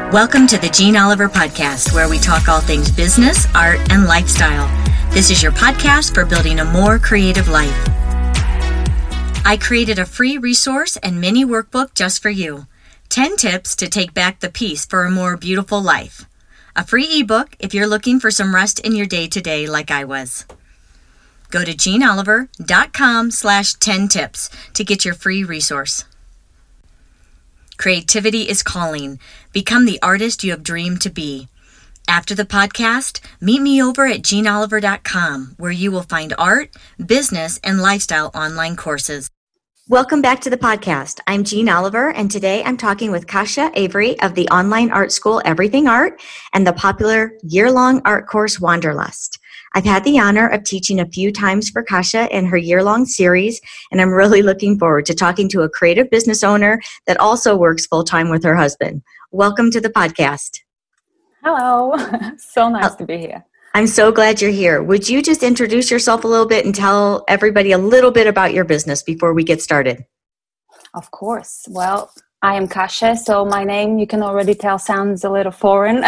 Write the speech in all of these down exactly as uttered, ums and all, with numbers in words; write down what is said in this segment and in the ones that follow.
Welcome to the Jean Oliver Podcast, where we talk all things business, art, and lifestyle. This is your podcast for building a more creative life. I created a free resource and mini workbook just for you. ten tips to take back the peace for a more beautiful life. A free ebook if you're looking for some rest in your day-to-day like I was. Go to jeanoliver.com slash 10 tips to get your free resource. Creativity is calling. Become the artist you have dreamed to be. After the podcast, meet me over at jean oliver dot com, where you will find art, business, and lifestyle online courses. Welcome back to the podcast. I'm Jean Oliver, and today I'm talking with Kasia Avery of the online art school Everything Art and the popular year-long art course Wanderlust. I've had the honor of teaching a few times for Kasia in her year-long series, and I'm really looking forward to talking to a creative business owner that also works full-time with her husband. Welcome to the podcast. Hello. So nice to be here. I'm so glad you're here. Would you just introduce yourself a little bit and tell everybody a little bit about your business before we get started? Of course. Well, I am Kasia, so my name, you can already tell, sounds a little foreign.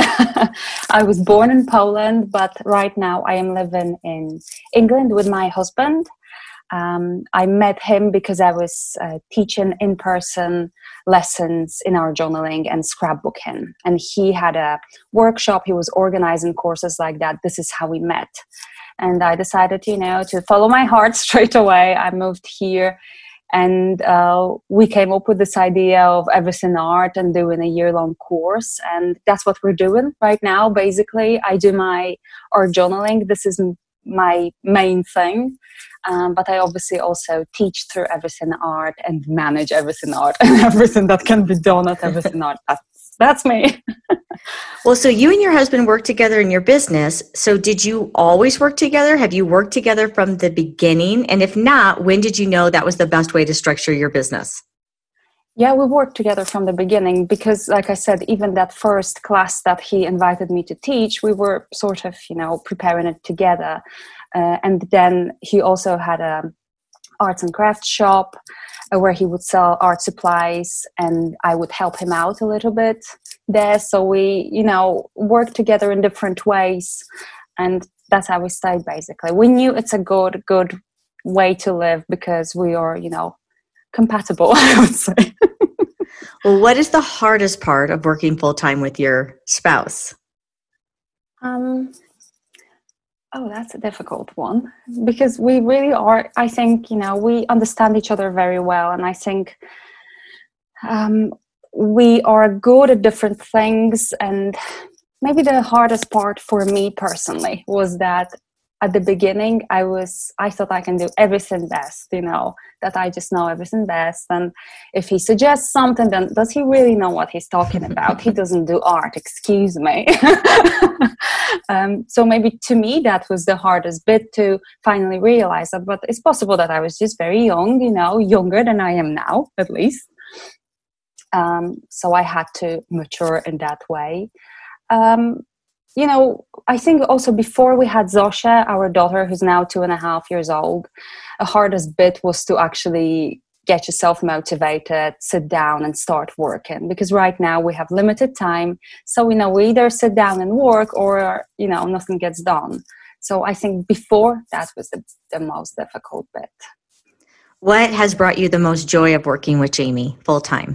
I was born in Poland, but right now I am living in England with my husband. Um, I met him because I was uh, teaching in-person lessons in our journaling and scrapbooking. And he had a workshop, he was organizing courses like that. This is how we met. And I decided, you know, to follow my heart straight away. I moved here. And uh, we came up with this idea of Everything Art and doing a year-long course. And that's what we're doing right now. Basically, I do my art journaling. This is my main thing. Um, but I obviously also teach through Everything Art and manage Everything Art and everything that can be done at Everything Art. That's, that's me. Well, so you and your husband work together in your business. So did you always work together? Have you worked together from the beginning? And if not, when did you know that was the best way to structure your business? Yeah, we worked together from the beginning because, like I said, even that first class that he invited me to teach, we were sort of, you know, preparing it together. Uh, and then he also had a arts and crafts shop uh, where he would sell art supplies, and I would help him out a little bit there. So we, you know, worked together in different ways, and that's how we stayed, basically. We knew it's a good, good way to live because we are, you know, compatible, I would say. Well, what is the hardest part of working full-time with your spouse? Um, oh, that's a difficult one because we really are, I think, you know, we understand each other very well. And I think um, we are good at different things. And maybe the hardest part for me personally was that at the beginning, I was, I thought I can do everything best, you know, that I just know everything best. And if he suggests something, then does he really know what he's talking about? He doesn't do art, excuse me. um, so maybe to me, that was the hardest bit to finally realize that, but it's possible that I was just very young, you know, younger than I am now, at least. Um, so I had to mature in that way. Um, You know, I think also before we had Zosia, our daughter, who's now two and a half years old, the hardest bit was to actually get yourself motivated, sit down and start working. Because right now we have limited time. So, you know, we either sit down and work or, you know, nothing gets done. So I think before that was the, the most difficult bit. What has brought you the most joy of working with Jamie full time?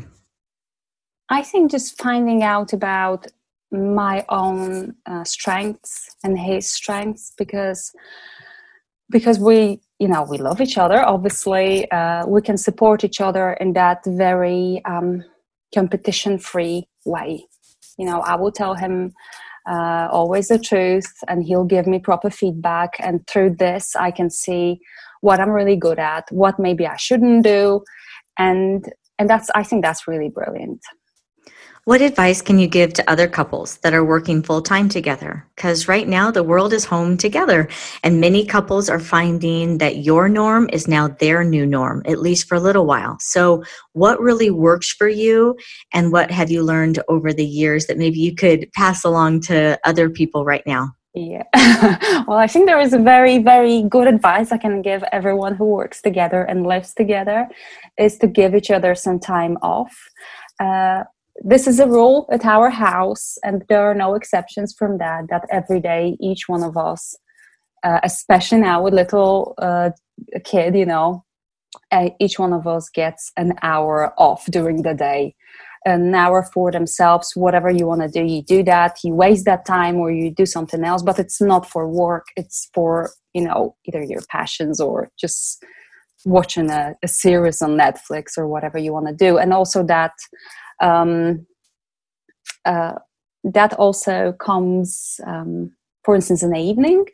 I think just finding out about my own uh, strengths and his strengths, because because we, you know, we love each other. Obviously, uh, we can support each other in that very um, competition-free way. You know, I will tell him uh, always the truth, and he'll give me proper feedback. And through this, I can see what I'm really good at, what maybe I shouldn't do, and and that's I think that's really brilliant. What advice can you give to other couples that are working full-time together? Because right now the world is home together, and many couples are finding that your norm is now their new norm, at least for a little while. So what really works for you, and what have you learned over the years that maybe you could pass along to other people right now? Yeah. Well, I think there is a very, very good advice I can give everyone who works together and lives together, is to give each other some time off. Uh, this is a rule at our house, and there are no exceptions from that, that every day, each one of us, uh, especially now with little uh, kid, you know, uh, each one of us gets an hour off during the day. An hour for themselves, whatever you want to do, you do that, you waste that time or you do something else, but it's not for work, it's for, you know, either your passions or just watching a, a series on Netflix or whatever you want to do. And also that um, uh, that also comes, um, for instance, in the evening.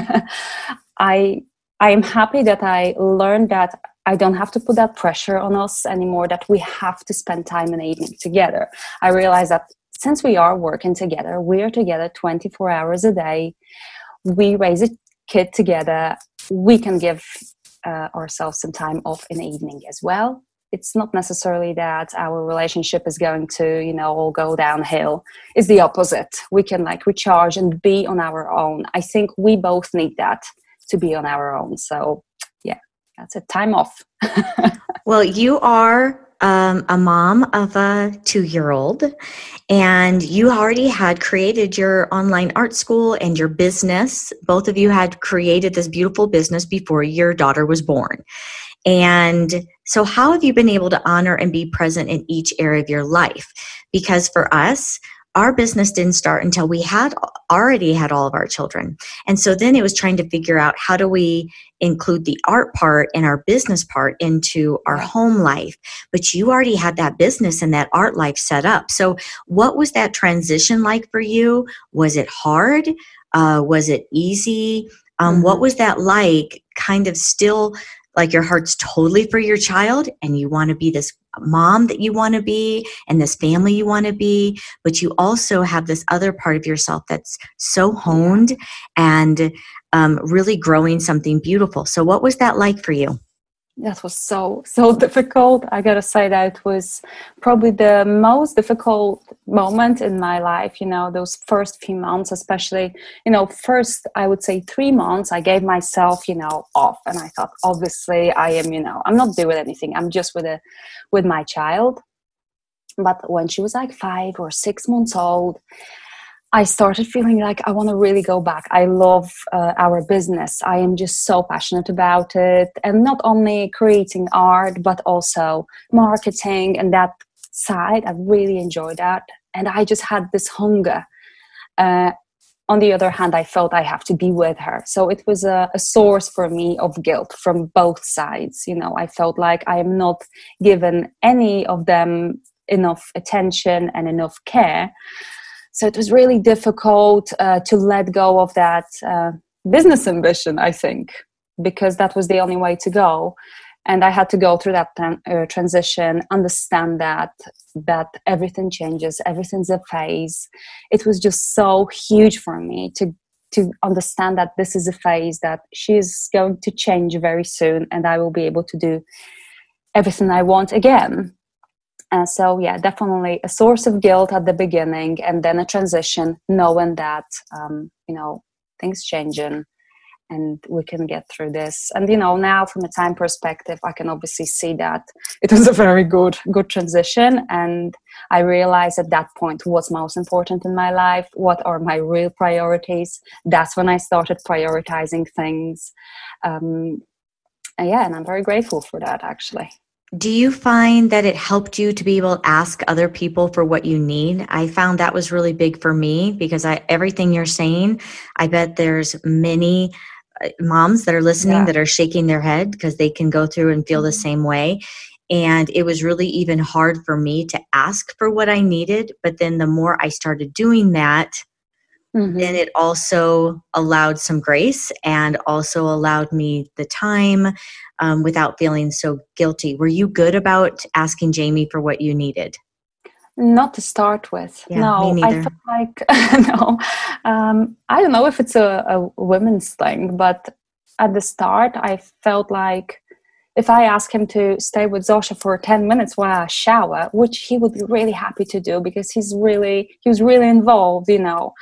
I I am happy that I learned that I don't have to put that pressure on us anymore, that we have to spend time in the evening together. I realize that since we are working together, we are together twenty-four hours a day, we raise a kid together, we can give uh, ourselves some time off in the evening as well. It's not necessarily that our relationship is going to, you know, all go downhill. It's the opposite. We can like recharge and be on our own. I think we both need that to be on our own. So yeah, that's it. Time off. Well, you are um, a mom of a two-year-old, and you already had created your online art school and your business. Both of you had created this beautiful business before your daughter was born. And so how have you been able to honor and be present in each area of your life? Because for us, our business didn't start until we had already had all of our children. And so then it was trying to figure out, how do we include the art part and our business part into our Yeah. home life? But you already had that business and that art life set up. So what was that transition like for you? Was it hard? Uh, was it easy? Um, Mm-hmm. What was that like, kind of still like your heart's totally for your child and you want to be this mom that you want to be and this family you want to be, but you also have this other part of yourself that's so honed and um, really growing something beautiful. So what was that like for you? That was so, so difficult. I gotta say that it was probably the most difficult moment in my life, you know, those first few months, especially, you know, first, I would say three months, I gave myself, you know, off. And I thought, obviously, I am, you know, I'm not doing anything. I'm just with a, with my child. But when she was like five or six months old, I started feeling like I want to really go back. I love uh, our business. I am just so passionate about it. And not only creating art, but also marketing and that side. I really enjoy that. And I just had this hunger. Uh, on the other hand, I felt I have to be with her. So it was a, a source for me of guilt from both sides. You know, I felt like I am not given any of them enough attention and enough care. So it was really difficult uh, to let go of that uh, business ambition, I think, because that was the only way to go. And I had to go through that uh, transition, understand that that everything changes, everything's a phase. It was just so huge for me to to understand that this is a phase, that she's going to change very soon and I will be able to do everything I want again. And so, yeah, definitely a source of guilt at the beginning, and then a transition, knowing that, um, you know, things changing and we can get through this. And, you know, now from a time perspective, I can obviously see that it was a very good, good transition. And I realized at that point what's most important in my life, what are my real priorities. That's when I started prioritizing things. Um, and yeah, and I'm very grateful for that, actually. Do you find that it helped you to be able to ask other people for what you need? I found that was really big for me, because I, everything you're saying, I bet there's many moms that are listening Yeah. that are shaking their head because they can go through and feel the same way. And it was really even hard for me to ask for what I needed. But then the more I started doing that, mm-hmm. then it also allowed some grace and also allowed me the time um, without feeling so guilty. Were you good about asking Jamie for what you needed? Not to start with. Yeah, no, me I neither. feel like, no, um, I don't know if it's a, a women's thing, but at the start, I felt like if I ask him to stay with Zosha for ten minutes while I shower, which he would be really happy to do because he's really, he was really involved, you know,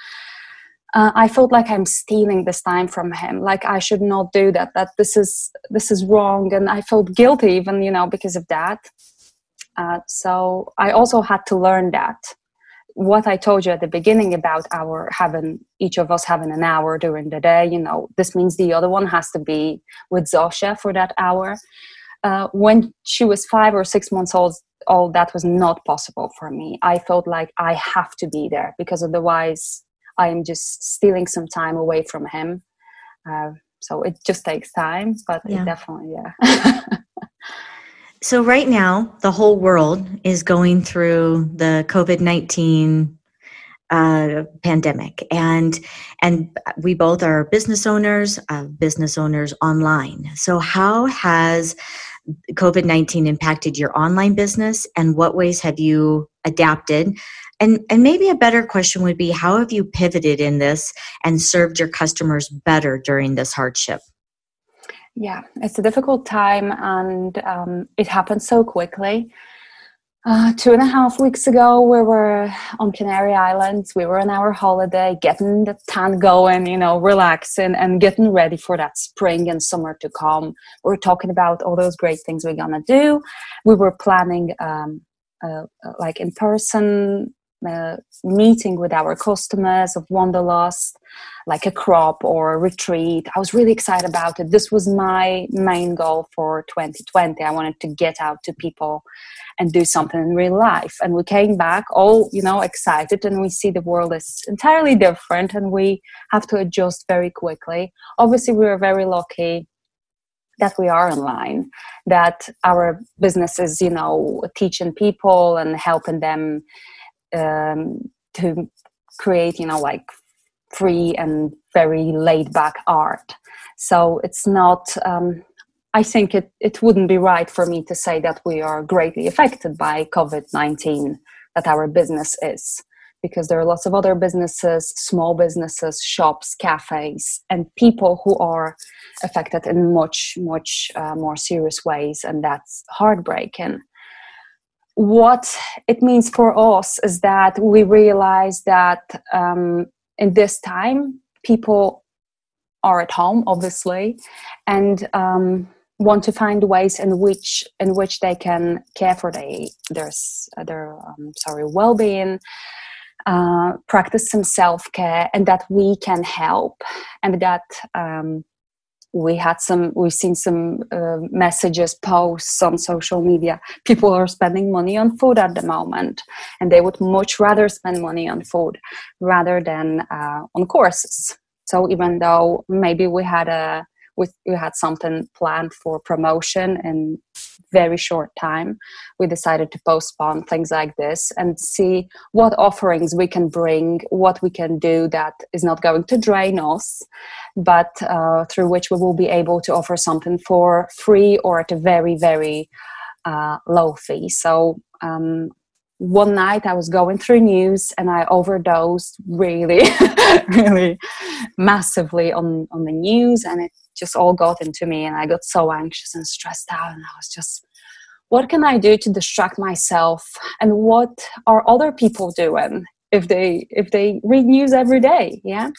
uh, I felt like I'm stealing this time from him. Like I should not do that, that this is, this is wrong. And I felt guilty even, you know, because of that. Uh, so I also had to learn that. What I told you at the beginning about our having, each of us having an hour during the day, you know, this means the other one has to be with Zosha for that hour. Uh, when she was five or six months old, all that was not possible for me. I felt like I have to be there because otherwise I am just stealing some time away from him. Uh, so it just takes time, but Yeah. it definitely, yeah. So right now, the whole world is going through the COVID nineteen uh, pandemic, and and we both are business owners, uh, business owners online. So how has COVID nineteen impacted your online business, and what ways have you adapted? And and maybe a better question would be, how have you pivoted in this and served your customers better during this hardship? Yeah, it's a difficult time, and um, it happened so quickly. Uh, two and a half weeks ago, we were on Canary Islands. We were on our holiday, getting the tan going, you know, relaxing and getting ready for that spring and summer to come. We were talking about all those great things we're gonna do. We were planning um, uh, like in-person uh, meeting with our customers of Wanderlust, like a crop or a retreat. I was really excited about it. This was my main goal for twenty twenty. I wanted to get out to people and do something in real life. And we came back all, you know, excited, and we see the world is entirely different and we have to adjust very quickly. Obviously, we were very lucky that we are online, that our business is, you know, teaching people and helping them um, to create, you know, like free and very laid back art. So it's not, um, I think it, it wouldn't be right for me to say that we are greatly affected by COVID nineteen, that our business is, because there are lots of other businesses, small businesses, shops, cafes, and people who are affected in much, much uh, more serious ways, and that's heartbreaking. What it means for us is that we realize that um, in this time, people are at home, obviously, and um, want to find ways in which in which they can care for they, their their um, sorry well-being, uh, practice some self-care, and that we can help, and that. Um, We had some, we've seen some uh, messages, posts on social media. People are spending money on food at the moment, and they would much rather spend money on food rather than uh, on courses. So even though maybe we had a, we, we had something planned for promotion in very short time, we decided to postpone things like this and see what offerings we can bring, what we can do that is not going to drain us, but uh, through which we will be able to offer something for free or at a very, very uh, low fee. So um, one night I was going through news and I overdosed really, really massively on, on the news, and it just all got into me, and I got so anxious and stressed out, and I was just, what can I do to distract myself, and what are other people doing if they if they read news every day? Yeah.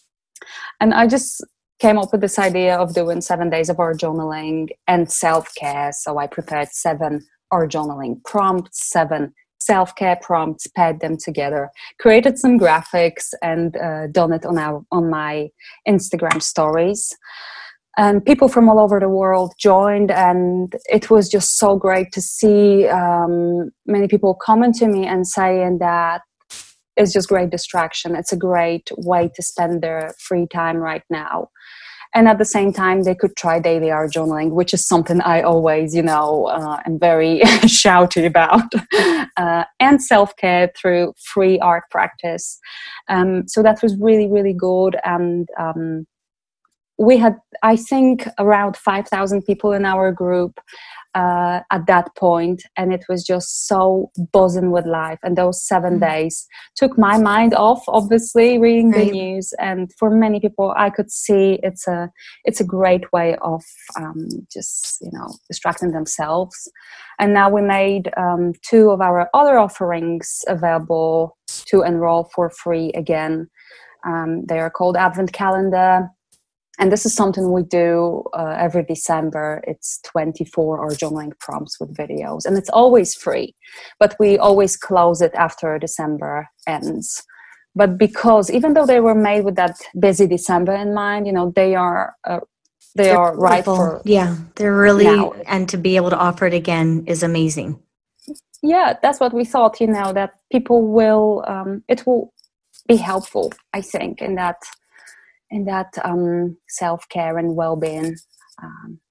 And I just came up with this idea of doing seven days of art journaling and self-care. So I prepared seven art journaling prompts, seven self-care prompts, paired them together, created some graphics, and uh, done it on our on my Instagram stories. And people from all over the world joined, and it was just so great to see um, many people coming to me and saying that it's just great distraction. It's a great way to spend their free time right now. And at the same time, they could try daily art journaling, which is something I always, you know, uh, am very shouty about, uh, and self-care through free art practice. Um, so that was really, really good. And um, we had, I think, around five thousand people in our group uh, at that point, and it was just so buzzing with life. And those seven mm-hmm. days took my mind off, obviously, reading right. the news. And for many people, I could see it's a it's a great way of um, just, you know, distracting themselves. And now we made um, two of our other offerings available to enroll for free again. Um, they are called Advent Calendar And this is something we do uh, every December. It's twenty-four hour journaling prompts with videos, and it's always free, but we always close it after December ends. But because even though they were made with that busy December in mind, you know, they are uh, they they're are right beautiful. for yeah, they're really now. And to be able to offer it again is amazing. Yeah, that's what we thought. You know, that people will um, it will be helpful, I think, in that. in that um, self-care and well-being um,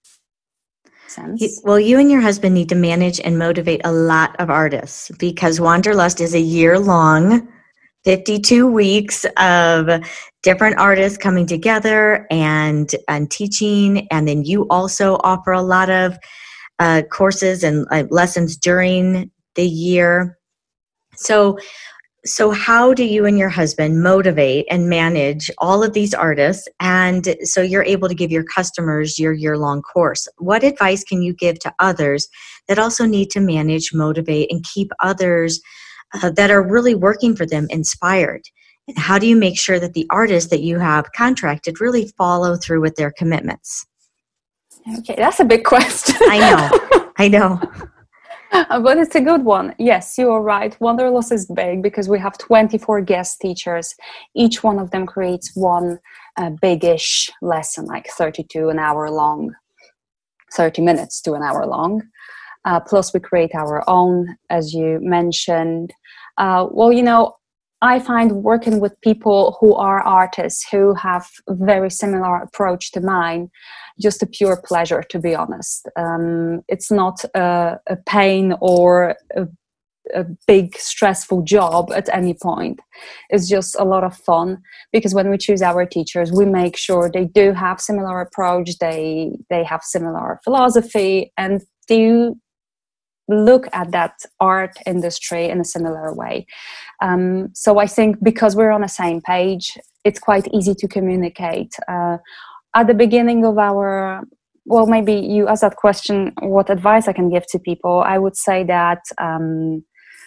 sense. You, well, you and your husband need to manage and motivate a lot of artists, because Wanderlust is a year-long, fifty-two weeks of different artists coming together and, and teaching. And then you also offer a lot of uh, courses and uh, lessons during the year. So So how do you and your husband motivate and manage all of these artists, and so you're able to give your customers your year-long course? What advice can you give to others that also need to manage, motivate, and keep others uh, that are really working for them inspired? And how do you make sure that the artists that you have contracted really follow through with their commitments? Okay, that's a big question. I know, I know. Uh, but it's a good one. Yes, you are right. Wanderlust is big because we have twenty-four guest teachers. Each one of them creates one uh, big-ish lesson, like thirty-two an hour long, thirty minutes to an hour long. Uh, plus we create our own, as you mentioned. Uh, well, you know, I find working with people who are artists, who have a very similar approach to mine, just a pure pleasure, to be honest. Um, it's not a, a pain or a, a big stressful job at any point. It's just a lot of fun, because when we choose our teachers, we make sure they do have similar approach, they they have similar philosophy, and do look at that art industry in a similar way. Um, so I think because we're on the same page, it's quite easy to communicate. Uh, at the beginning of our, well, maybe you asked that question, what advice I can give to people, I would say that um,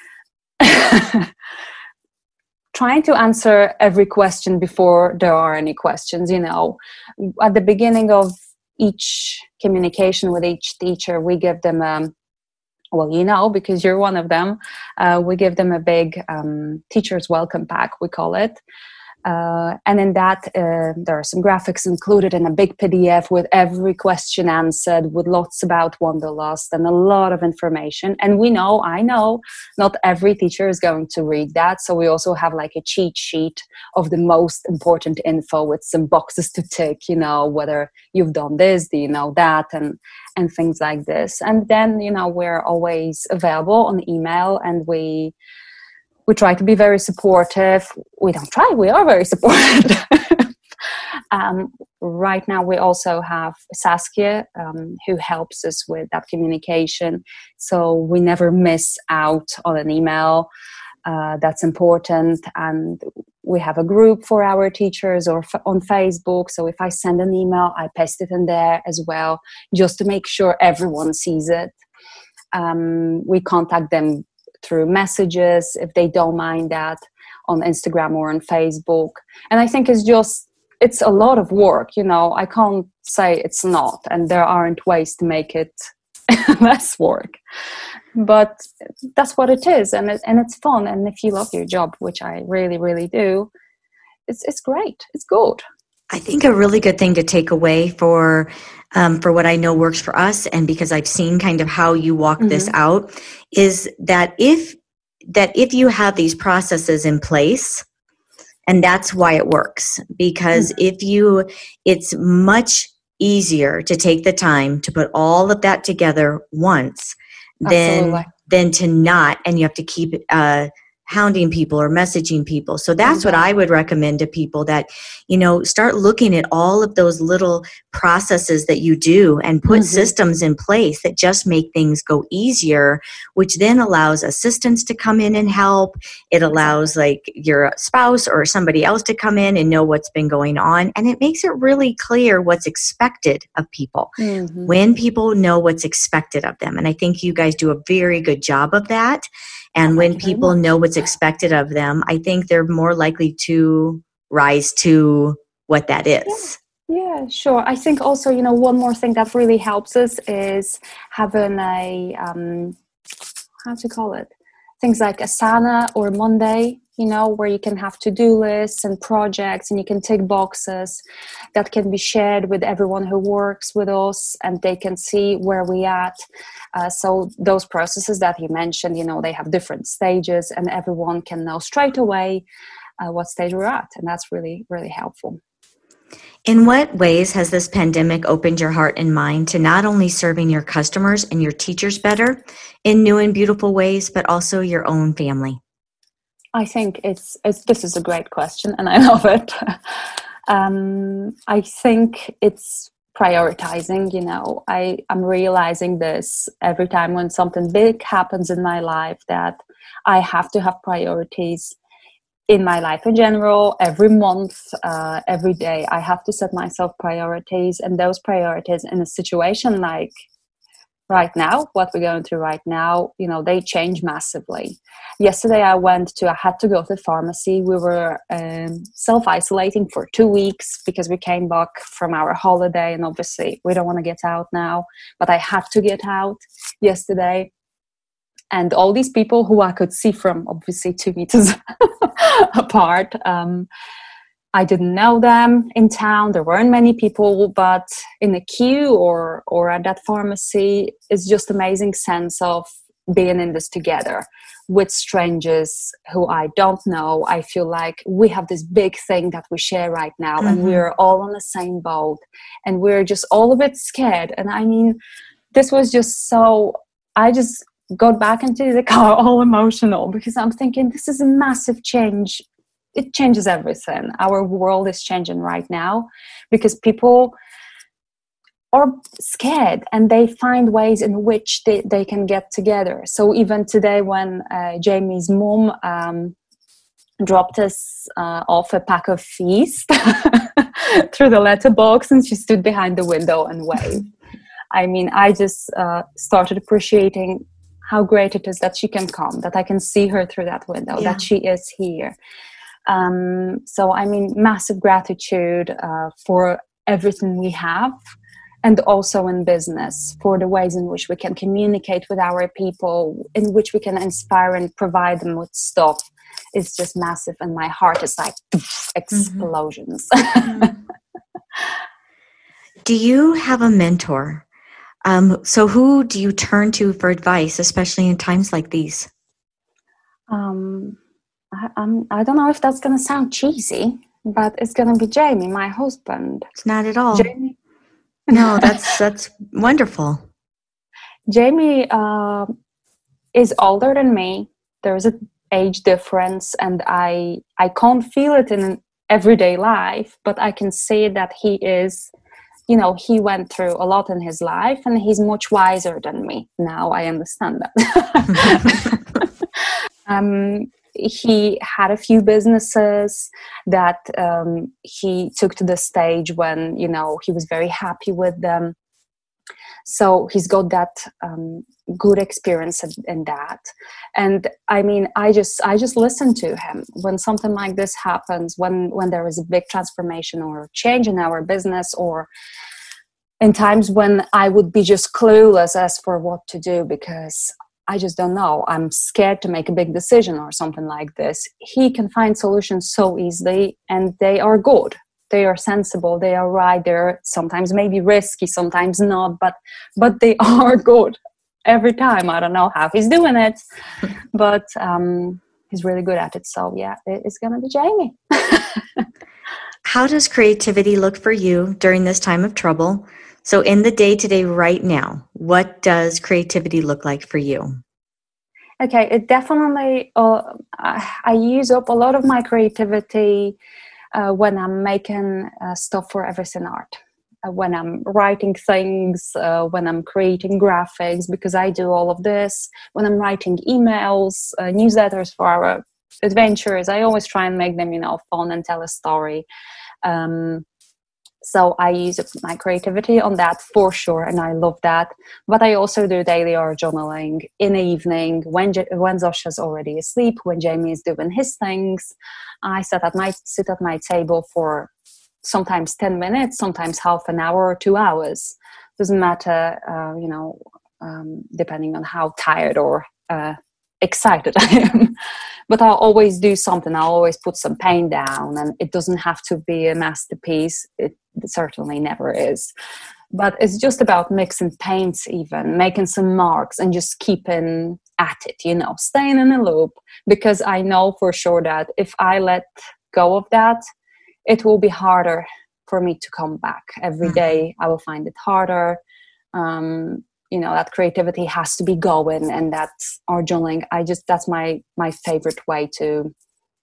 trying to answer every question before there are any questions, you know, at the beginning of each communication with each teacher, we give them a Well, you know, because you're one of them, uh, we give them a big um, teacher's welcome pack, we call it. Uh, and in that, uh, there are some graphics included in a big P D F with every question answered, with lots about Wanderlust and a lot of information. And we know, I know, not every teacher is going to read that. So we also have like a cheat sheet of the most important info with some boxes to tick, you know, whether you've done this, do you know that, and and things like this. And then, you know, we're always available on email, and we we try to be very supportive. We don't try, we are very supportive. um, right now we also have Saskia, um, who helps us with that communication. So we never miss out on an email. Uh, that's important. And we have a group for our teachers or f- on Facebook. So if I send an email, I paste it in there as well, just to make sure everyone sees it. Um, we contact them through messages if they don't mind that, on Instagram or on Facebook. And I think it's just, it's a lot of work, you know. I can't say it's not, and there aren't ways to make it less work. But that's what it is, and it, and it's fun. And if you love your job, which I really, really do, it's it's great. It's good. I think a really good thing to take away for um, for what I know works for us, and because I've seen kind of how you walk mm-hmm. this out, is that if that if you have these processes in place, and that's why it works. Because mm-hmm. if you, it's much easier to take the time to put all of that together once. Then, then to not, and you have to keep uh, hounding people or messaging people. So that's mm-hmm. what I would recommend to people, that, you know, start looking at all of those little processes that you do and put mm-hmm. systems in place that just make things go easier, which then allows assistants to come in and help. It allows like your spouse or somebody else to come in and know what's been going on. And it makes it really clear what's expected of people mm-hmm. when people know what's expected of them. And I think you guys do a very good job of that. And when people know what's expected of them, I think they're more likely to rise to what that is. Yeah, sure. I think also, you know, one more thing that really helps us is having a, um, how to call it? Things like Asana or Monday, you know, where you can have to-do lists and projects and you can tick boxes that can be shared with everyone who works with us and they can see where we at. Uh, so those processes that you mentioned, you know, they have different stages and everyone can know straight away uh, what stage we're at. And that's really, really helpful. In what ways has this pandemic opened your heart and mind to not only serving your customers and your teachers better in new and beautiful ways, but also your own family? I think it's, it's this is a great question and I love it. um, I think it's prioritizing, you know, I, I'm realizing this every time when something big happens in my life that I have to have priorities in my life in general, every month, uh, every day. I have to set myself priorities, and those priorities in a situation like right now, what we're going through right now, you know, they change massively. Yesterday I went to, I had to go to the pharmacy. We were um, self-isolating for two weeks because we came back from our holiday and obviously we don't want to get out now, but I had to get out yesterday. And all these people who I could see from obviously two meters apart, um, I didn't know them in town. There weren't many people, but in a queue or or at that pharmacy, it's just amazing sense of being in this together with strangers who I don't know. I feel like we have this big thing that we share right now, mm-hmm. and we're all on the same boat, and we're just all a bit scared. And I mean, this was just so. I just. got back into the car all emotional because I'm thinking this is a massive change. It changes everything. Our world is changing right now because people are scared and they find ways in which they, they can get together. So even today when uh, Jamie's mom um, dropped us uh, off a pack of feast through the letterbox and she stood behind the window and waved. I mean, I just uh, started appreciating how great it is that she can come, that I can see her through that window, yeah. that she is here. Um, so, I mean, massive gratitude uh, for everything we have, and also in business, for the ways in which we can communicate with our people, in which we can inspire and provide them with stuff. It's just massive, and my heart is like explosions. Mm-hmm. Do you have a mentor? Um, so who do you turn to for advice, especially in times like these? Um, I, I'm, I don't know if that's going to sound cheesy, but it's going to be Jamie, my husband. It's not at all. Jamie. No, that's that's wonderful. Jamie uh, is older than me. There's an age difference, and I I can't feel it in everyday life, but I can see that he is. You know, he went through a lot in his life and he's much wiser than me. Now I understand that. um, he had a few businesses that um, he took to the stage when, you know, he was very happy with them. So he's got that um, good experience in, in that. And I mean, I just I just listen to him when something like this happens, when, when there is a big transformation or change in our business, or in times when I would be just clueless as for what to do because I just don't know. I'm scared to make a big decision or something like this. He can find solutions so easily, and they are good. They are sensible, they are right, they're sometimes maybe risky, sometimes not, but but they are good every time. I don't know how he's doing it, but um, he's really good at it. So yeah, it's going to be Jamie. How does creativity look for you during this time of trouble? So in the day-to-day right now, what does creativity look like for you? Okay, it definitely, uh, I use up a lot of my creativity Uh, when I'm making uh, stuff for Everything Art, uh, when I'm writing things, uh, when I'm creating graphics, because I do all of this, when I'm writing emails, uh, newsletters for our adventures, I always try and make them, you know, fun and tell a story. Um, so I use my creativity on that for sure, and I love that. But I also do daily art journaling in the evening when J- when Zosha's already asleep, when Jamie is doing his things. I sit at my sit at my table for sometimes ten minutes, sometimes half an hour or two hours. Doesn't matter, uh, you know, um, depending on how tired or uh, excited I am. But I'll always do something. I'll always put some paint down, and it doesn't have to be a masterpiece. It certainly never is. But it's just about mixing paints, even making some marks and just keeping at it, you know, staying in a loop. Because I know for sure that if I let go of that, it will be harder for me to come back. Every mm-hmm. day I will find it harder. Um, you know, that creativity has to be going, and that's our journaling. I just, that's my, my favorite way to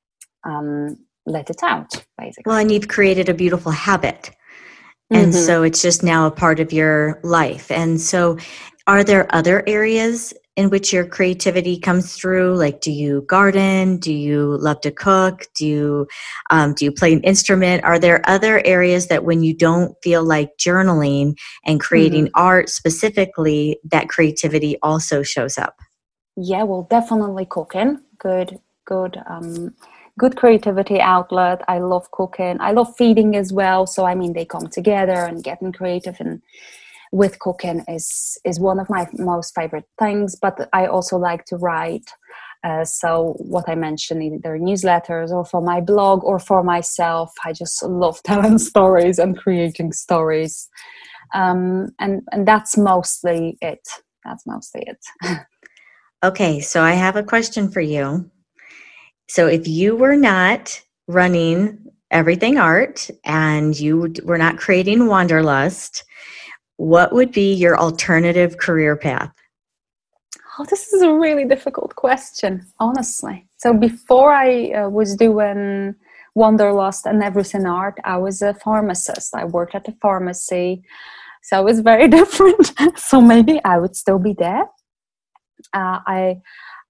um, let it out, basically. Well, and you've created a beautiful habit. And mm-hmm. so it's just now a part of your life. And so are there other areas in which your creativity comes through? Like, do you garden? Do you love to cook? Do you, um, do you play an instrument? Are there other areas that when you don't feel like journaling and creating mm-hmm. art specifically, that creativity also shows up? Yeah, well, definitely cooking. Good, good, um, good creativity outlet. I love cooking. I love feeding as well. So, I mean, they come together, and getting creative and with cooking is, is one of my most favorite things. But I also like to write. Uh, so what I mentioned, either newsletters or for my blog or for myself, I just love telling stories and creating stories. Um, and, and that's mostly it. That's mostly it. Okay. So I have a question for you. So if you were not running Everything Art and you were not creating Wanderlust, what would be your alternative career path? Oh, this is a really difficult question, honestly. So before I uh, was doing Wanderlust and Everything Art, I was a pharmacist. I worked at a pharmacy. So it was very different. So maybe I would still be there. Uh, I...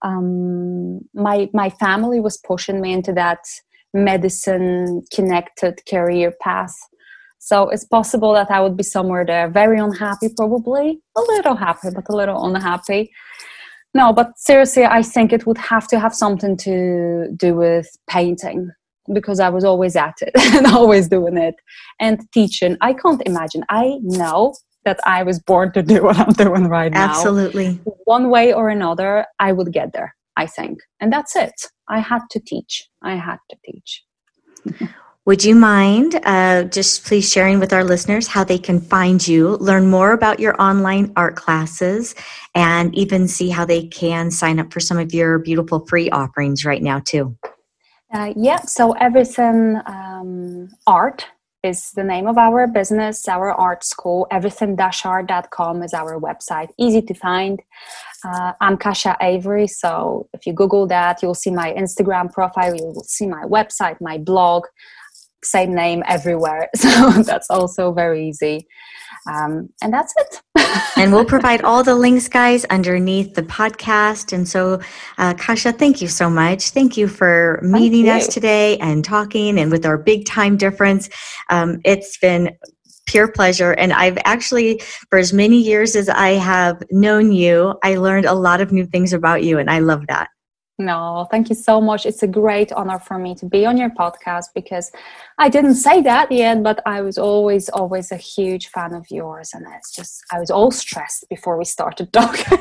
Um, my my family was pushing me into that medicine connected career path. So it's possible that I would be somewhere there, very unhappy, probably a little happy, but a little unhappy. No, but seriously, I think it would have to have something to do with painting, because I was always at it and always doing it, and teaching. I can't imagine. I know that I was born to do what I'm doing right now. Absolutely. One way or another, I would get there, I think. And that's it. I had to teach. I had to teach. Would you mind uh, just please sharing with our listeners how they can find you, learn more about your online art classes, and even see how they can sign up for some of your beautiful free offerings right now too? Uh, yeah, so Everything um, Art is the name of our business, our art school. everything dash art dot com is our website. Easy to find. Uh, I'm Kasia Avery, so if you Google that, you'll see my Instagram profile, you will see my website, my blog, same name everywhere. So that's also very easy. Um, and that's it. And we'll provide all the links, guys, underneath the podcast. And so, uh, Kasia, thank you so much. Thank you for meeting you. us today and talking. And with our big time difference, um, it's been pure pleasure. And I've actually, for as many years as I have known you, I learned a lot of new things about you. And I love that. No, thank you so much. It's a great honor for me to be on your podcast, because I didn't say that yet, but I was always, always a huge fan of yours. And it's just, I was all stressed before we started talking.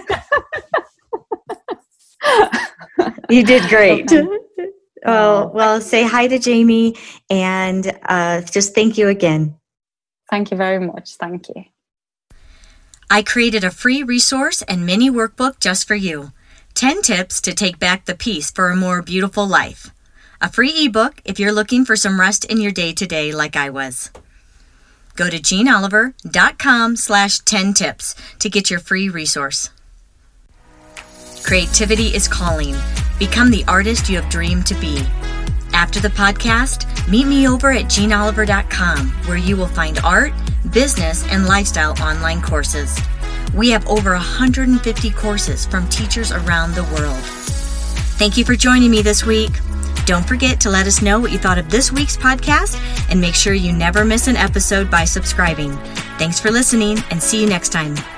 You did great. Okay. Oh, well, say hi to Jamie, and uh, just thank you again. Thank you very much. Thank you. I created a free resource and mini workbook just for you. ten tips to take back the peace for a more beautiful life. A free ebook if you're looking for some rest in your day-to-day like I was. Go to jean oliver dot com slash ten tips to get your free resource. Creativity is calling. Become the artist you have dreamed to be. After the podcast, meet me over at jean oliver dot com, where you will find art, business, and lifestyle online courses. We have over one hundred fifty courses from teachers around the world. Thank you for joining me this week. Don't forget to let us know what you thought of this week's podcast, and make sure you never miss an episode by subscribing. Thanks for listening, and see you next time.